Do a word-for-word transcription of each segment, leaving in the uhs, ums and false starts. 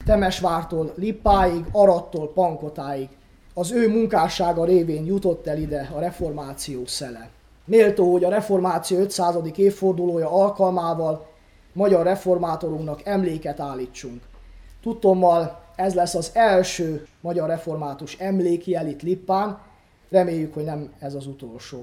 Temesvártól Lippáig, Aradtól Pankotáig. Az ő munkássága révén jutott el ide a reformáció szele. Méltó, hogy a reformáció ötszázadik évfordulója alkalmával magyar reformátorunknak emléket állítsunk. Tudtommal ez lesz az első magyar református emlékjel itt Lippán, reméljük, hogy nem ez az utolsó.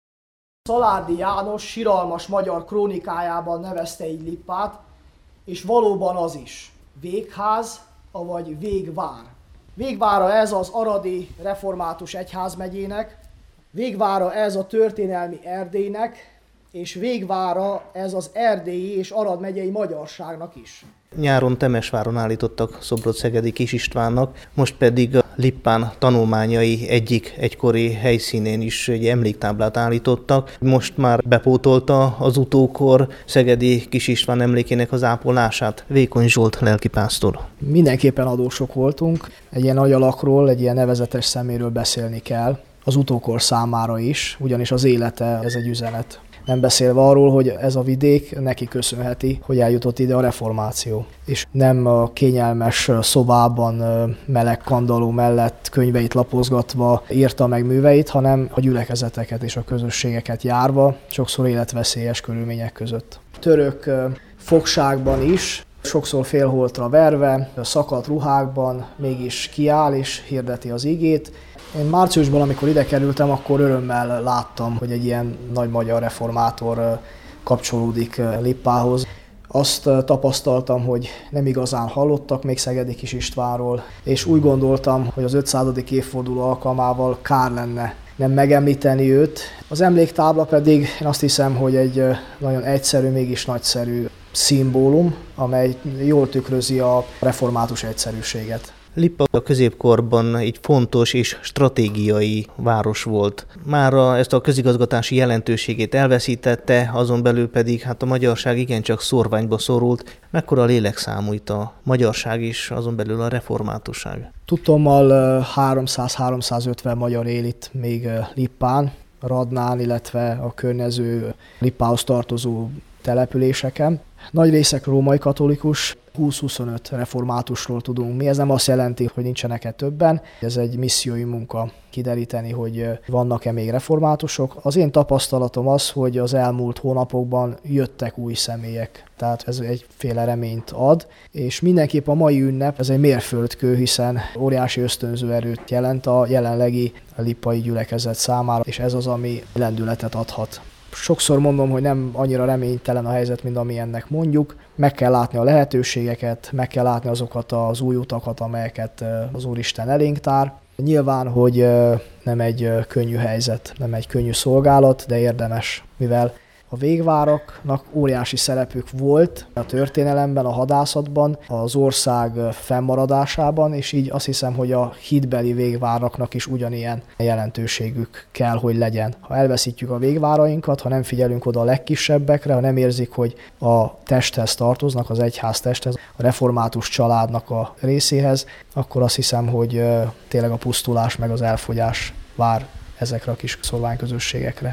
Szaládi János siralmas magyar krónikájában nevezte így Lippát, és valóban az is. Végház, avagy végvár. Végvára ez az aradi református egyházmegyének, végvára ez a történelmi Erdélynek, és végvára ez az erdélyi és Arad megyei magyarságnak is. Nyáron Temesváron állítottak szobrot Szegedi Kis Istvánnak, most pedig a Lippán tanulmányai egyik egykori helyszínén is egy emléktáblát állítottak. Most már bepótolta az utókor Szegedi Kis István emlékének az ápolását Vékony Zsolt lelkipásztor. Mindenképpen adósok voltunk. Egy ilyen nagy alakról, egy ilyen nevezetes szeméről beszélni kell, az utókor számára is, ugyanis az élete ez egy üzenet. Nem beszélve arról, hogy ez a vidék neki köszönheti, hogy eljutott ide a reformáció. És nem a kényelmes szobában meleg kandalló mellett könyveit lapozgatva írta meg műveit, hanem a gyülekezeteket és a közösségeket járva, sokszor életveszélyes körülmények között. Török fogságban is, sokszor félholtra verve, szakadt ruhákban mégis kiáll és hirdeti az igét. Én márciusban, amikor ide kerültem, akkor örömmel láttam, hogy egy ilyen nagy magyar reformátor kapcsolódik Lippához. Azt tapasztaltam, hogy nem igazán hallottak még Szegedi Kis Istvánról, és úgy gondoltam, hogy az ötszázadik évforduló alkalmával kár lenne nem megemlíteni őt. Az emléktábla pedig én azt hiszem, hogy egy nagyon egyszerű, mégis nagyszerű szimbólum, amely jól tükrözi a református egyszerűséget. Lippa a középkorban egy fontos és stratégiai város volt. Mára ezt a közigazgatási jelentőségét elveszítette, azon belül pedig hát a magyarság igencsak szórványba szorult. Mekkora lélekszámú itt a magyarság is, azon belül a reformátusság? Tudtommal háromszáz-háromszázötven magyar él itt még Lippán, Radnán, illetve a környező Lippához tartozó településeken. Nagy részek római katolikus, húsz-huszonöt reformátusról tudunk mi. Ez nem azt jelenti, hogy nincsenek-e többen. Ez egy missziói munka kideríteni, hogy vannak-e még reformátusok. Az én tapasztalatom az, hogy az elmúlt hónapokban jöttek új személyek. Tehát ez egyféle reményt ad. És mindenképp a mai ünnep, ez egy mérföldkő, hiszen óriási ösztönző erőt jelent a jelenlegi lippai gyülekezet számára, és ez az, ami lendületet adhat. Sokszor mondom, hogy nem annyira reménytelen a helyzet, mint amilyennek mondjuk. Meg kell látni a lehetőségeket, meg kell látni azokat az új utakat, amelyeket az Úristen elénk tár. Nyilván, hogy nem egy könnyű helyzet, nem egy könnyű szolgálat, de érdemes, mivel a végváraknak óriási szerepük volt a történelemben, a hadászatban, az ország fennmaradásában, és így azt hiszem, hogy a hitbeli végváraknak is ugyanilyen jelentőségük kell, hogy legyen. Ha elveszítjük a végvárainkat, ha nem figyelünk oda a legkisebbekre, ha nem érzik, hogy a testhez tartoznak, az egyház testhez, a református családnak a részéhez, akkor azt hiszem, hogy tényleg a pusztulás meg az elfogyás vár ezekre a kis szorványközösségekre.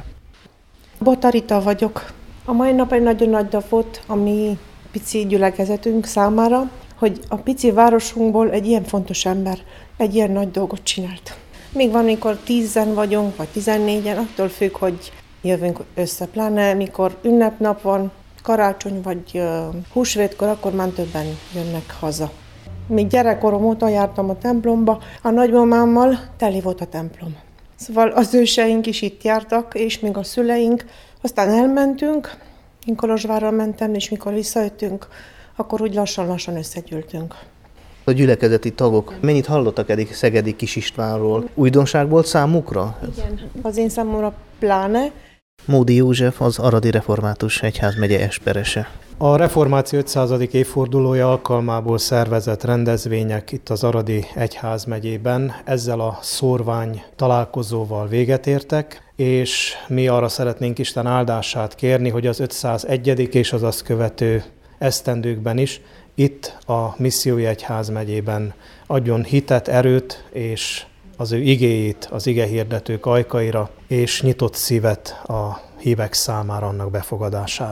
Bota Rita vagyok. A mai nap egy nagyon nagy nap volt a mi pici gyülekezetünk számára, hogy a pici városunkból egy ilyen fontos ember egy ilyen nagy dolgot csinált. Még van, mikor tízen vagyunk, vagy tizennégyen, attól függ, hogy jövünk össze. Pláne, mikor ünnepnap van, karácsony vagy uh, húsvétkor, akkor már többen jönnek haza. Még gyerekkorom óta jártam a templomba, a nagymamámmal teli volt a templom. Szóval az őseink is itt jártak, és még a szüleink. Aztán elmentünk, én Kolozsvárra mentem, és mikor visszajöttünk, akkor úgy lassan-lassan összegyűltünk. A gyülekezeti tagok mennyit hallottak eddig Szegedi Kis Istvánról? Újdonság volt számukra? Igen, az én számomra pláne. Módi József, az Aradi Református Egyházmegye esperese. A reformáció ötszázadik évfordulója alkalmából szervezett rendezvények itt az Aradi Egyházmegyében ezzel a szórvány találkozóval véget értek, és mi arra szeretnénk Isten áldását kérni, hogy az ötszázegyedik és az azt követő esztendőkben is itt a Missziói Egyházmegyében adjon hitet, erőt és az ő igéjét az igehirdetők ajkaira, és nyitott szívet a hívek számára annak befogadására.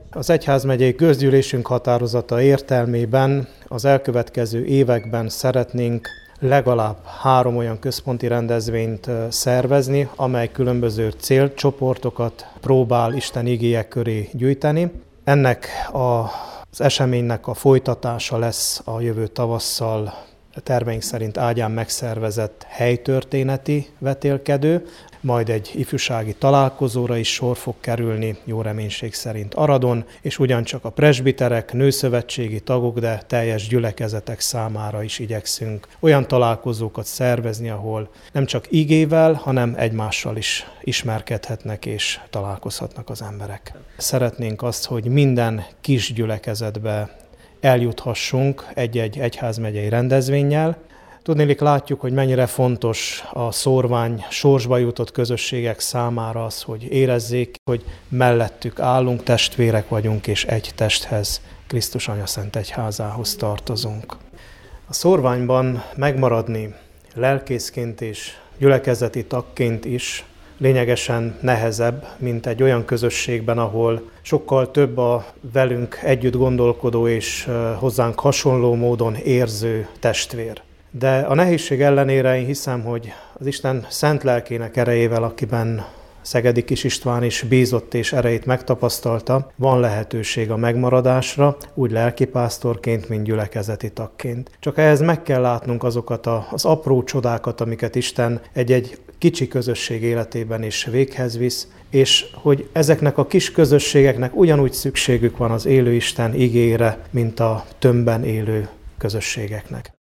Az egyházmegyei közgyűlésünk határozata értelmében az elkövetkező években szeretnénk legalább három olyan központi rendezvényt szervezni, amely különböző célcsoportokat próbál Isten igéje köré gyűjteni. Ennek az eseménynek a folytatása lesz a jövő tavasszal terveink szerint ágyán megszervezett helytörténeti vetélkedő, majd egy ifjúsági találkozóra is sor fog kerülni, jó reménység szerint Aradon, és ugyancsak a presbiterek, nőszövetségi tagok, de teljes gyülekezetek számára is igyekszünk olyan találkozókat szervezni, ahol nem csak igével, hanem egymással is ismerkedhetnek és találkozhatnak az emberek. Szeretnénk azt, hogy minden kis gyülekezetbe eljuthassunk egy-egy egyházmegyei rendezvénnyel. Tudniillik látjuk, hogy mennyire fontos a szórvány sorsba jutott közösségek számára az, hogy érezzék, hogy mellettük állunk, testvérek vagyunk, és egy testhez, Krisztus Anyaszent Egyházához tartozunk. A szórványban megmaradni lelkészként és gyülekezeti tagként is lényegesen nehezebb, mint egy olyan közösségben, ahol sokkal több a velünk együtt gondolkodó és hozzánk hasonló módon érző testvér. De a nehézség ellenére én hiszem, hogy az Isten szent lelkének erejével, akiben Szegedi Kis István is bízott és erejét megtapasztalta, van lehetőség a megmaradásra, úgy lelkipásztorként, mint gyülekezeti tagként. Csak ehhez meg kell látnunk azokat az apró csodákat, amiket Isten egy-egy kicsi közösség életében is véghez visz, és hogy ezeknek a kis közösségeknek ugyanúgy szükségük van az élő Isten igére, mint a tömbben élő közösségeknek.